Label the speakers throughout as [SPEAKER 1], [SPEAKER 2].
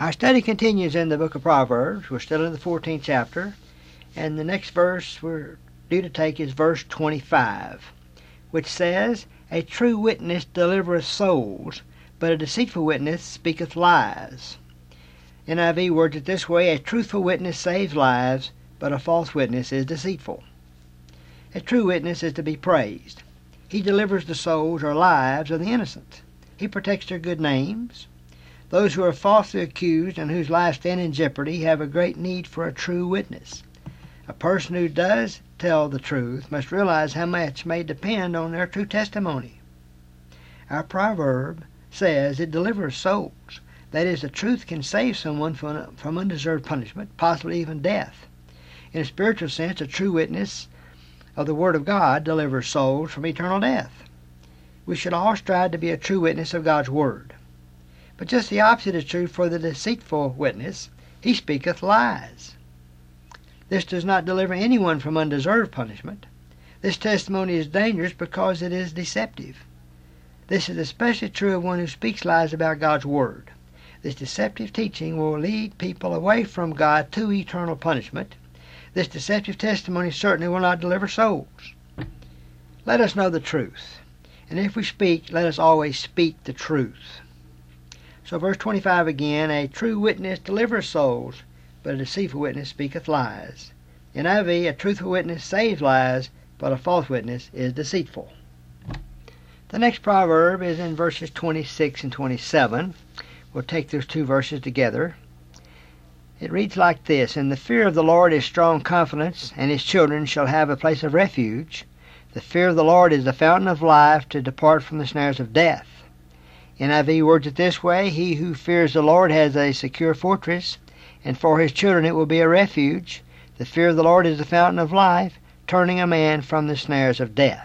[SPEAKER 1] Our study continues in the book of Proverbs. We're still in the 14th chapter, and the next verse we're due to take is verse 25, which says, "A true witness delivereth souls, but a deceitful witness speaketh lies." NIV words it this way: "A truthful witness saves lives, but a false witness is deceitful." A true witness is to be praised. He delivers the souls or lives of the innocent. He protects their good names. Those who are falsely accused and whose lives stand in jeopardy have a great need for a true witness. A person who does tell the truth must realize how much may depend on their true testimony. Our proverb says it delivers souls. That is, the truth can save someone from undeserved punishment, possibly even death. In a spiritual sense, a true witness of the Word of God delivers souls from eternal death. We should all strive to be a true witness of God's Word. But just the opposite is true for the deceitful witness. He speaketh lies. This does not deliver anyone from undeserved punishment. This testimony is dangerous because it is deceptive. This is especially true of one who speaks lies about God's Word. This deceptive teaching will lead people away from God to eternal punishment. This deceptive testimony certainly will not deliver souls. Let us know the truth, and if we speak, let us always speak the truth. So verse 25 again, "A true witness delivers souls, but a deceitful witness speaketh lies." NIV, "A truthful witness saves lives, but a false witness is deceitful." The next proverb is in verses 26 and 27. We'll take those two verses together. It reads like this: "In the fear of the Lord is strong confidence, and his children shall have a place of refuge. The fear of the Lord is the fountain of life, to depart from the snares of death." NIV words it this way: "He who fears the Lord has a secure fortress, and for his children it will be a refuge. The fear of the Lord is the fountain of life, turning a man from the snares of death."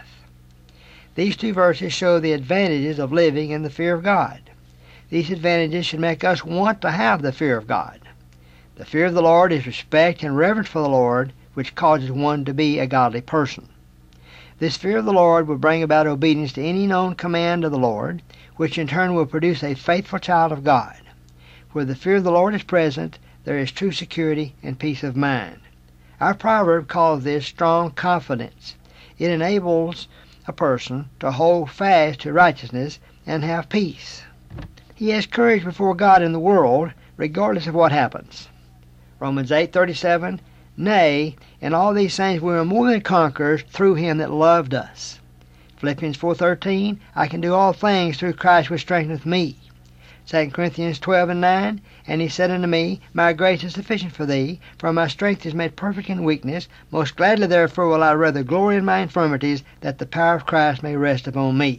[SPEAKER 1] These two verses show the advantages of living in the fear of God. These advantages should make us want to have the fear of God. The fear of the Lord is respect and reverence for the Lord, which causes one to be a godly person. This fear of the Lord will bring about obedience to any known command of the Lord, which in turn will produce a faithful child of God. Where the fear of the Lord is present, there is true security and peace of mind. Our proverb calls this strong confidence. It enables a person to hold fast to righteousness and have peace. He has courage before God and the world, regardless of what happens. Romans 8:37, "Nay, in all these things we are more than conquerors through him that loved us." Philippians 4:13, "I can do all things through Christ which strengtheneth me." 2 Corinthians 12:9, "And he said unto me, My grace is sufficient for thee, for my strength is made perfect in weakness. Most gladly therefore will I rather glory in my infirmities, that the power of Christ may rest upon me."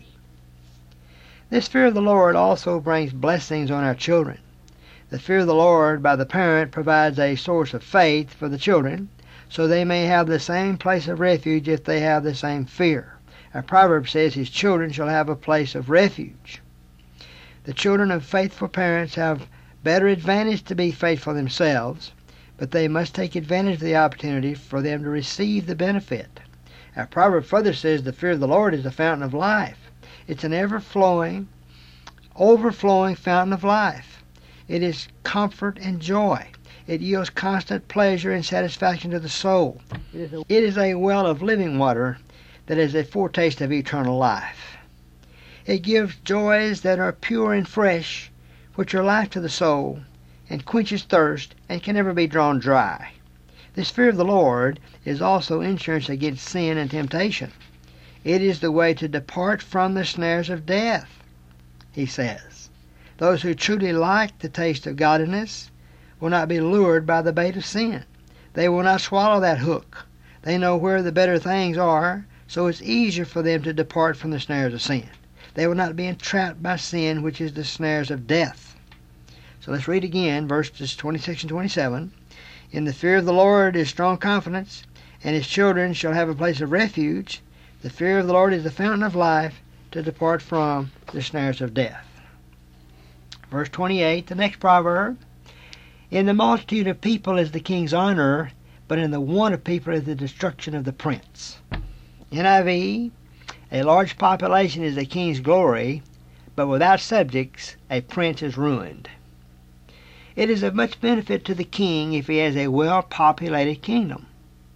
[SPEAKER 1] This fear of the Lord also brings blessings on our children. The fear of the Lord by the parent provides a source of faith for the children, so they may have the same place of refuge if they have the same fear. Our proverb says his children shall have a place of refuge. The children of faithful parents have better advantage to be faithful themselves, but they must take advantage of the opportunity for them to receive the benefit. Our proverb further says the fear of the Lord is the fountain of life. It's an ever-flowing, overflowing fountain of life. It is comfort and joy. It yields constant pleasure and satisfaction to the soul. It is a well of living water that is a foretaste of eternal life. It gives joys that are pure and fresh, which are life to the soul, and quenches thirst, and can never be drawn dry. This fear of the Lord is also insurance against sin and temptation. It is the way to depart from the snares of death, he says. Those who truly like the taste of godliness will not be lured by the bait of sin. They will not swallow that hook. They know where the better things are, so it's easier for them to depart from the snares of sin. They will not be entrapped by sin, which is the snares of death. So let's read again, verses 26 and 27. "In the fear of the Lord is strong confidence, and his children shall have a place of refuge. The fear of the Lord is the fountain of life, to depart from the snares of death." Verse 28, the next proverb: "In the multitude of people is the king's honor, but in the want of people is the destruction of the prince." NIV, "A large population is a king's glory, but without subjects a prince is ruined." It is of much benefit to the king if he has a well-populated kingdom.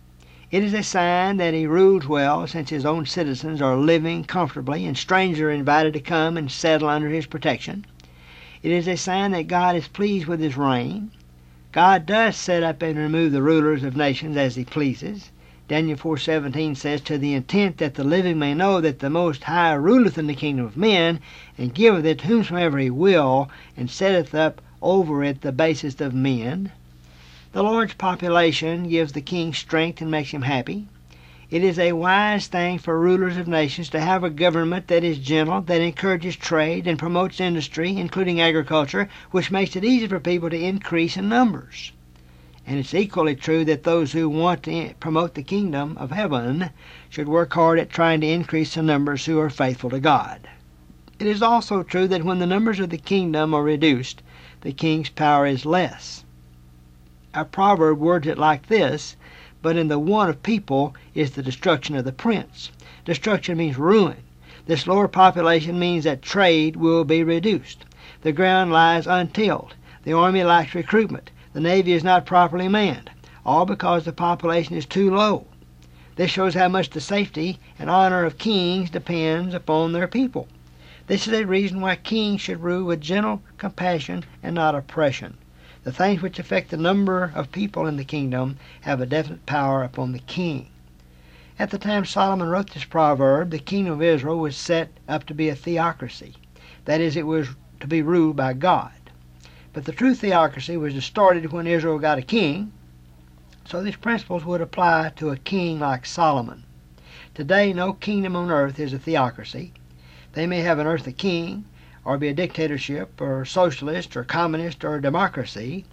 [SPEAKER 1] It is a sign that he rules well, since his own citizens are living comfortably and strangers are invited to come and settle under his protection. It is a sign that God is pleased with his reign. God does set up and remove the rulers of nations as he pleases. Daniel 4:17 says, to the intent that the living may know that the Most High ruleth in the kingdom of men, and giveth it to whomsoever he will, and setteth up over it the basest of men. The Lord's population gives the king strength and makes him happy. It is a wise thing for rulers of nations to have a government that is gentle, that encourages trade and promotes industry, including agriculture, which makes it easy for people to increase in numbers. And it's equally true that those who want to promote the kingdom of heaven should work hard at trying to increase the numbers who are faithful to God. It is also true that when the numbers of the kingdom are reduced, the king's power is less. Our proverb words it like this, but in the want of people is the destruction of the prince. Destruction means ruin. This lower population means that trade will be reduced. The ground lies untilled. The army lacks recruitment. The Navy is not properly manned, all because the population is too low. This shows how much the safety and honor of kings depends upon their people. This is a reason why kings should rule with gentle compassion and not oppression. The things which affect the number of people in the kingdom have a definite power upon the king. At the time Solomon wrote this proverb, the kingdom of Israel was set up to be a theocracy. That is, it was to be ruled by God. But the true theocracy was distorted when Israel got a king, so these principles would apply to a king like Solomon. Today, no kingdom on earth is a theocracy. They may have an earthly king, or be a dictatorship, or socialist, or communist, or democracy.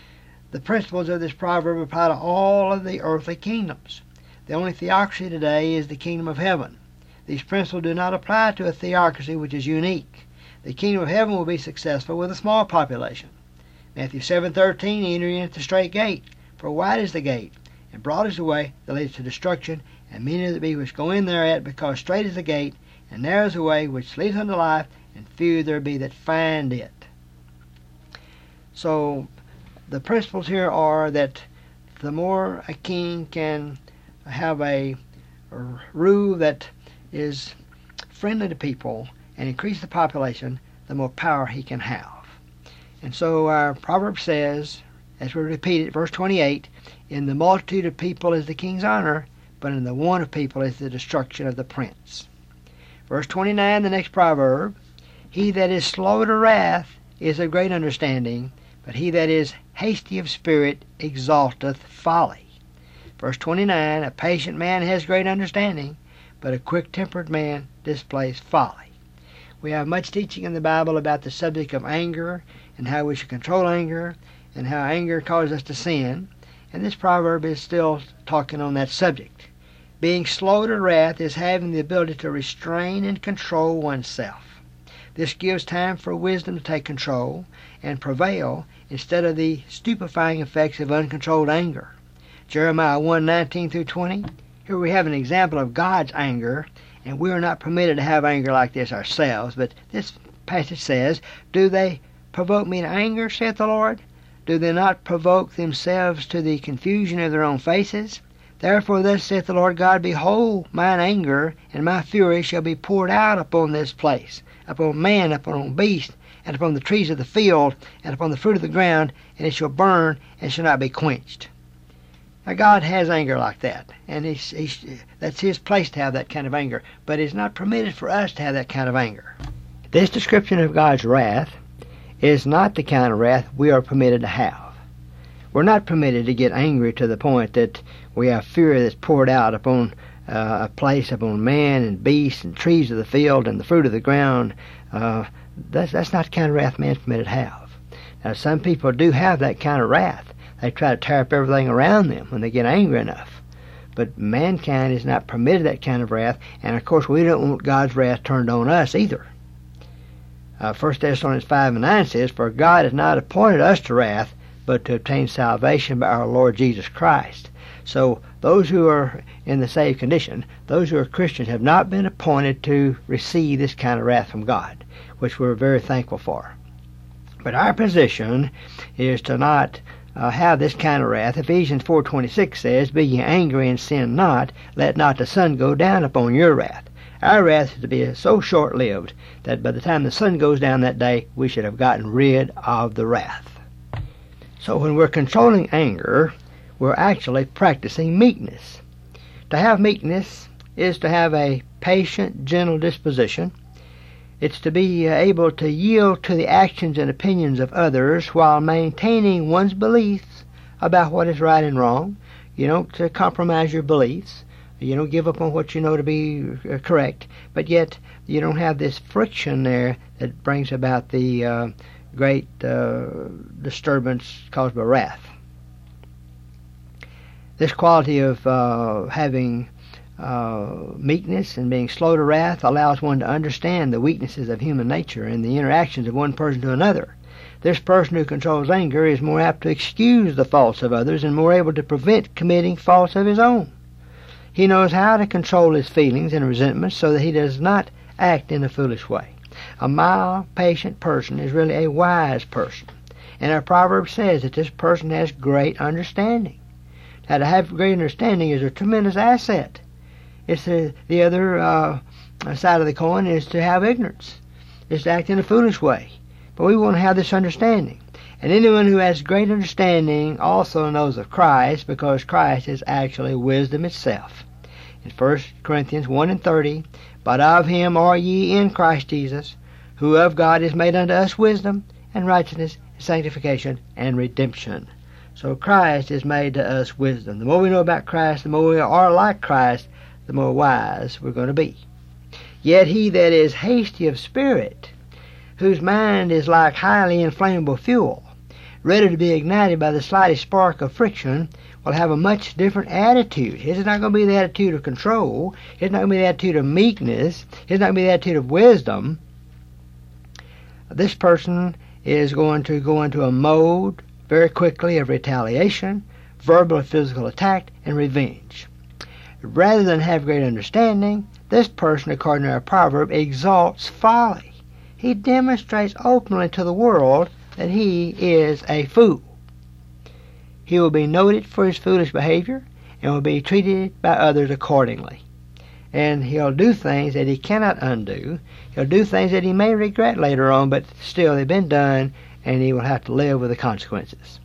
[SPEAKER 1] The principles of this proverb apply to all of the earthly kingdoms. The only theocracy today is the kingdom of heaven. These principles do not apply to a theocracy which is unique. The kingdom of heaven will be successful with a small population. Matthew 7:13, enter in at the straight gate, for wide is the gate, and broad is the way that leads to destruction, and many there be which go in thereat, because strait is the gate, and narrow is the way which leads unto life, and few there be that find it. So the principles here are that the more a king can have a rule that is friendly to people and increase the population, the more power he can have. And so our proverb says, as we repeat it, verse 28, in the multitude of people is the king's honor, but in the want of people is the destruction of the prince. Verse 29, the next proverb, he that is slow to wrath is of great understanding, but he that is hasty of spirit exalteth folly. Verse 29, a patient man has great understanding, but a quick-tempered man displays folly. We have much teaching in the Bible about the subject of anger and how we should control anger and how anger causes us to sin, and this proverb is still talking on that subject. Being slow to wrath is having the ability to restrain and control oneself. This gives time for wisdom to take control and prevail instead of the stupefying effects of uncontrolled anger. Jeremiah 1:19-20, here we have an example of God's anger, and we are not permitted to have anger like this ourselves, but this passage says, do they provoke me to anger, saith the Lord? Do they not provoke themselves to the confusion of their own faces? Therefore thus saith the Lord God, behold, mine anger and my fury shall be poured out upon this place, upon man, upon beast, and upon the trees of the field, and upon the fruit of the ground, and it shall burn, and shall not be quenched. Now God has anger like that, and that's His place to have that kind of anger, but it's not permitted for us to have that kind of anger. This description of God's wrath is not the kind of wrath we are permitted to have. We're not permitted to get angry to the point that we have fury that's poured out upon a place, upon man and beast and trees of the field and the fruit of the ground. That's not the kind of wrath man's permitted to have. Now, some people do have that kind of wrath. They try to tear up everything around them when they get angry enough. But mankind is not permitted that kind of wrath, and of course we don't want God's wrath turned on us either. 1 Thessalonians 5:9 says, for God has not appointed us to wrath, but to obtain salvation by our Lord Jesus Christ. So those who are in the saved condition, those who are Christians, have not been appointed to receive this kind of wrath from God, which we're very thankful for. But our position is to not have this kind of wrath. Ephesians 4:26 says, "Be ye angry and sin not, let not the sun go down upon your wrath." Our wrath is to be so short-lived that by the time the sun goes down that day, we should have gotten rid of the wrath. So when we're controlling anger, we're actually practicing meekness. To have meekness is to have a patient, gentle disposition. It's to be able to yield to the actions and opinions of others while maintaining one's beliefs about what is right and wrong. You don't compromise your beliefs. You don't give up on what you know to be correct, but yet you don't have this friction there that brings about the great disturbance caused by wrath. This quality of having meekness and being slow to wrath allows one to understand the weaknesses of human nature and the interactions of one person to another. This person who controls anger is more apt to excuse the faults of others and more able to prevent committing faults of his own. He knows how to control his feelings and resentments so that he does not act in a foolish way. A mild, patient person is really a wise person. And our proverb says that this person has great understanding. Now, to have great understanding is a tremendous asset. It's the other side of the coin is to have ignorance. It's to act in a foolish way. But we want to have this understanding. And anyone who has great understanding also knows of Christ, because Christ is actually wisdom itself. In 1 Corinthians 1:30, "But of him are ye in Christ Jesus, who of God is made unto us wisdom, and righteousness, and sanctification, and redemption." So Christ is made to us wisdom. The more we know about Christ, the more we are like Christ, the more wise we're going to be. "Yet he that is hasty of spirit, whose mind is like highly inflammable fuel, ready to be ignited by the slightest spark of friction, will have a much different attitude." His is not going to be the attitude of control. His is not going to be the attitude of meekness. His is not going to be the attitude of wisdom. This person is going to go into a mode very quickly of retaliation, verbal and physical attack, and revenge. Rather than have great understanding, this person, according to our proverb, exalts folly. He demonstrates openly to the world that he is a fool. He will be noted for his foolish behavior and will be treated by others accordingly. And he'll do things that he cannot undo. He'll do things that he may regret later on, but still they've been done, and he will have to live with the consequences.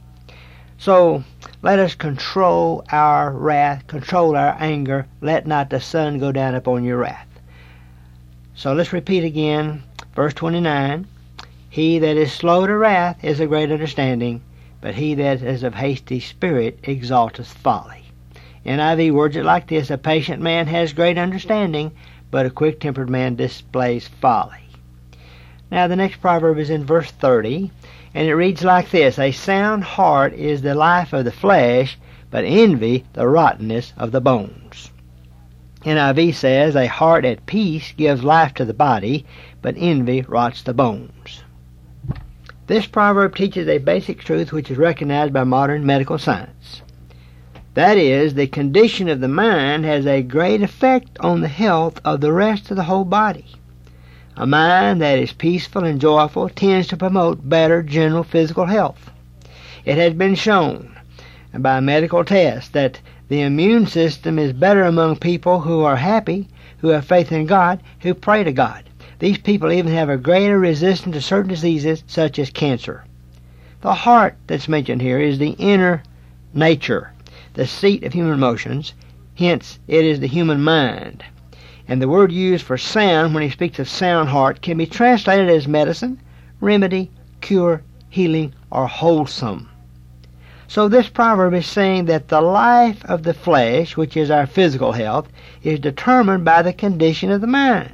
[SPEAKER 1] So let us control our wrath, control our anger. Let not the sun go down upon your wrath. So let's repeat again, verse 29. "He that is slow to wrath is of great understanding, but he that is of hasty spirit exalteth folly." NIV words it like this: "A patient man has great understanding, but a quick-tempered man displays folly." Now the next proverb is in verse 30, and it reads like this: "A sound heart is the life of the flesh, but envy the rottenness of the bones." NIV says, "A heart at peace gives life to the body, but envy rots the bones." This proverb teaches a basic truth which is recognized by modern medical science. That is, the condition of the mind has a great effect on the health of the rest of the whole body. A mind that is peaceful and joyful tends to promote better general physical health. It has been shown by medical tests that the immune system is better among people who are happy, who have faith in God, who pray to God. These people even have a greater resistance to certain diseases such as cancer. The heart that's mentioned here is the inner nature, the seat of human emotions. Hence, it is the human mind. And the word used for sound when he speaks of sound heart can be translated as medicine, remedy, cure, healing, or wholesome. So this proverb is saying that the life of the flesh, which is our physical health, is determined by the condition of the mind.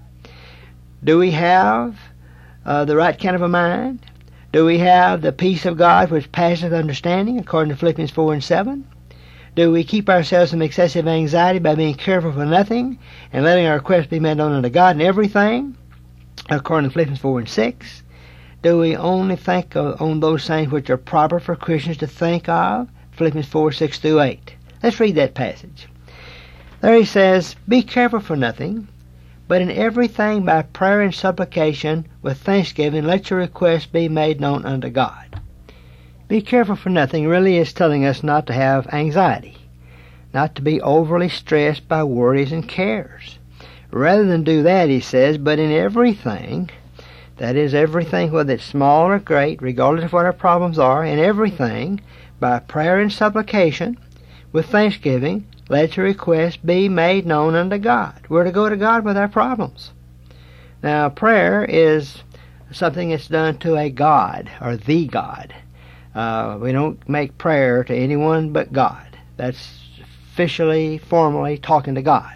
[SPEAKER 1] Do we have the right kind of a mind? Do we have the peace of God which passeth understanding, according to Philippians 4:7? Do we keep ourselves from excessive anxiety by being careful for nothing and letting our requests be made known unto God in everything, according to Philippians 4:6? Do we only think on those things which are proper for Christians to think of? Philippians 4:6-8. Let's read that passage. There he says, "Be careful for nothing, But in everything by prayer and supplication with thanksgiving let your requests be made known unto God. Be careful for nothing really is telling us not to have anxiety, not to be overly stressed by worries and cares. Rather than do that, he says, but in everything, that is everything, whether it's small or great, regardless of what our problems are, in everything, by prayer and supplication, with thanksgiving, let your requests be made known unto God. We're to go to God with our problems. Now, prayer is something that's done to a God, or the God. We don't make prayer to anyone but God. That's officially, formally talking to God.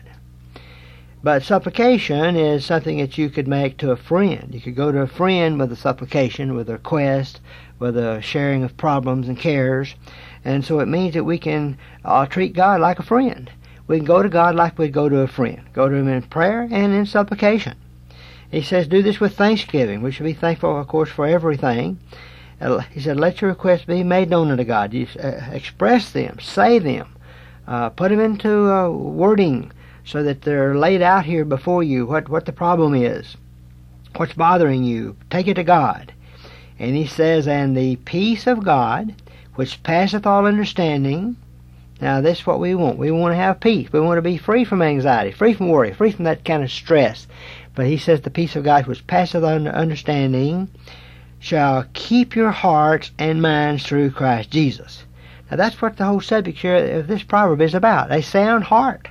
[SPEAKER 1] But supplication is something that you could make to a friend. You could go to a friend with a supplication, with a request, with a sharing of problems and cares. And so it means that we can treat God like a friend. We can go to God like we'd go to a friend. Go to Him in prayer and in supplication. He says, do this with thanksgiving. We should be thankful, of course, for everything. He said, let your requests be made known unto God. You express them, say them, put them into wording so that they're laid out here before you, what the problem is, what's bothering you. Take it to God. And he says, and the peace of God, which passeth all understanding. Now, this is what we want. We want to have peace. We want to be free from anxiety, free from worry, free from that kind of stress. But he says, the peace of God, which passeth all understanding, shall keep your hearts and minds through Christ Jesus. Now, that's what the whole subject here of this proverb is about. A sound heart,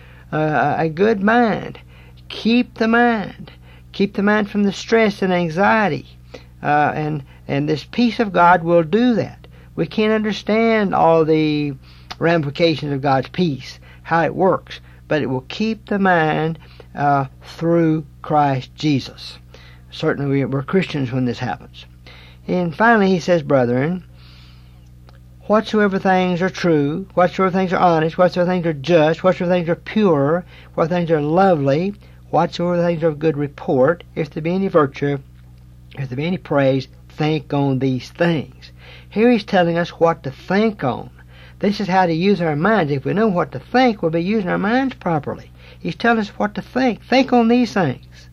[SPEAKER 1] a good mind. Keep the mind. Keep the mind from the stress and anxiety. And this peace of God will do that. We can't understand all the ramifications of God's peace, how it works, but it will keep the mind through Christ Jesus. Certainly we're Christians when this happens. And finally he says, brethren, whatsoever things are true, whatsoever things are honest, whatsoever things are just, whatsoever things are pure, whatsoever things are lovely, whatsoever things are of good report, if there be any virtue, if there be any praise, think on these things. Here he's telling us what to think on. This is how to use our minds. If we know what to think, we'll be using our minds properly. He's telling us what to think. Think on these things.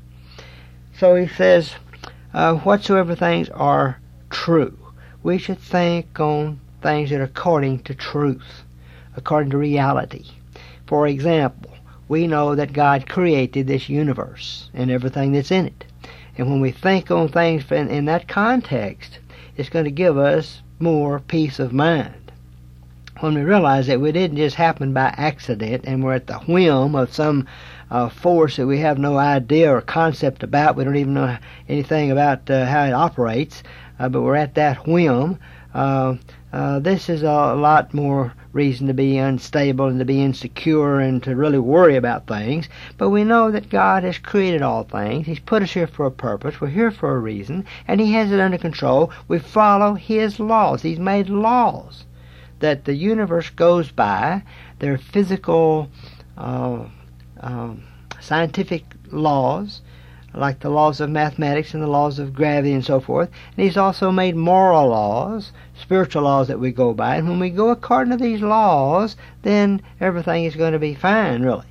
[SPEAKER 1] So he says, whatsoever things are true. We should think on things that are according to truth, according to reality. For example, we know that God created this universe and everything that's in it. And when we think on things in that context, it's going to give us more peace of mind. When we realize that we didn't just happen by accident and we're at the whim of some force that we have no idea or concept about, we don't even know anything about how it operates, but we're at that whim, this is a lot more reason to be unstable and to be insecure and to really worry about things. But we know that God has created all things. He's put us here for a purpose. We're here for a reason, and He has it under control. We follow His laws. He's made laws that the universe goes by. They're physical, scientific laws, like the laws of mathematics and the laws of gravity and so forth. And He's also made moral laws, spiritual laws that we go by. And when we go according to these laws, then everything is going to be fine, really.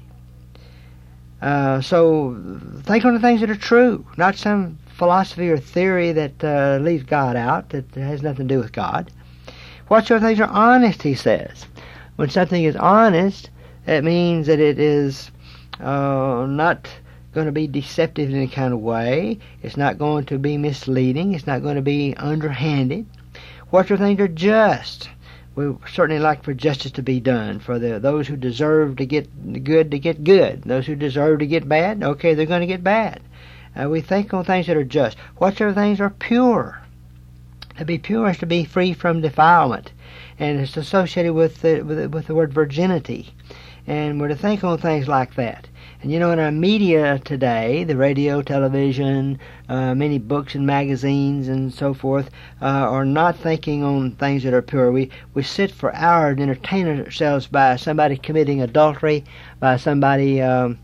[SPEAKER 1] So think on the things that are true, not some philosophy or theory that leaves God out, that has nothing to do with God. Whatsoever things are honest, he says. When something is honest, it means that it is not going to be deceptive in any kind of way. It's not going to be misleading. It's not going to be underhanded. Whatsoever things are just. We certainly like for justice to be done, for those who deserve to get good to get good. Those who deserve to get bad, okay, they're going to get bad. We think on things that are just. Whatsoever things are pure. To be pure is to be free from defilement, and it's associated with the word virginity. And we're to think on things like that. And you know, in our media today, the radio, television, many books and magazines and so forth, are not thinking on things that are pure. We sit for hours and entertain ourselves by somebody committing adultery, by somebody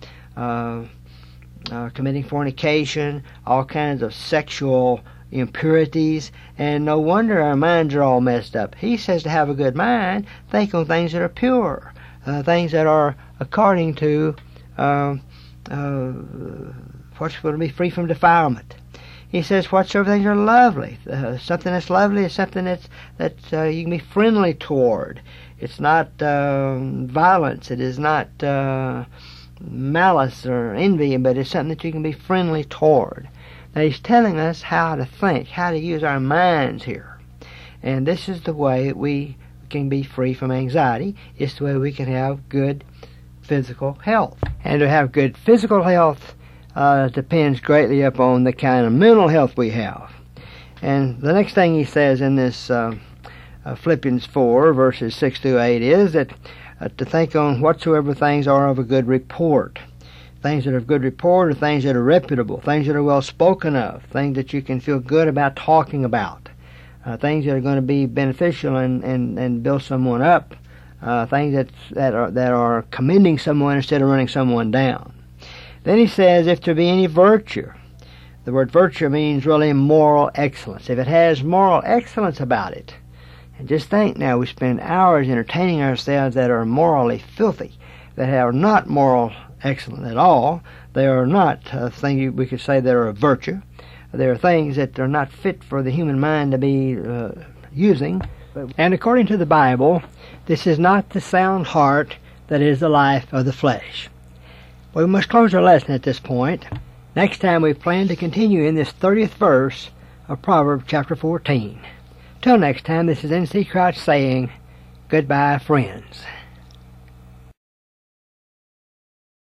[SPEAKER 1] committing fornication, all kinds of sexual impurities, and no wonder our minds are all messed up. He says to have a good mind, think on things that are pure, things that are according to what's going to be free from defilement. He says whatsoever things are lovely. Something that's lovely is something that you can be friendly toward. It's not violence. It is not malice or envy, but it's something that you can be friendly toward. Now he's telling us how to think, how to use our minds here. And this is the way we can be free from anxiety. It's the way we can have good physical health. And to have good physical health depends greatly upon the kind of mental health we have. And the next thing he says in this Philippians 4, verses 6 through 8 is that to think on whatsoever things are of a good report. Things that are of good report are things that are reputable, things that are well spoken of, things that you can feel good about talking about, things that are going to be beneficial and build someone up, things that are commending someone instead of running someone down. Then he says, if there be any virtue. The word virtue means really moral excellence. If it has moral excellence about it, and just think now, we spend hours entertaining ourselves that are morally filthy, that are not moral excellent at all. They are not things we could say that are a virtue. They are things that are not fit for the human mind to be using. And according to the Bible, this is not the sound heart that is the life of the flesh. We must close our lesson at this point. Next time we plan to continue in this 30th verse of Proverbs chapter 14. Till next time, this is N.C. Crouch saying, goodbye, friends.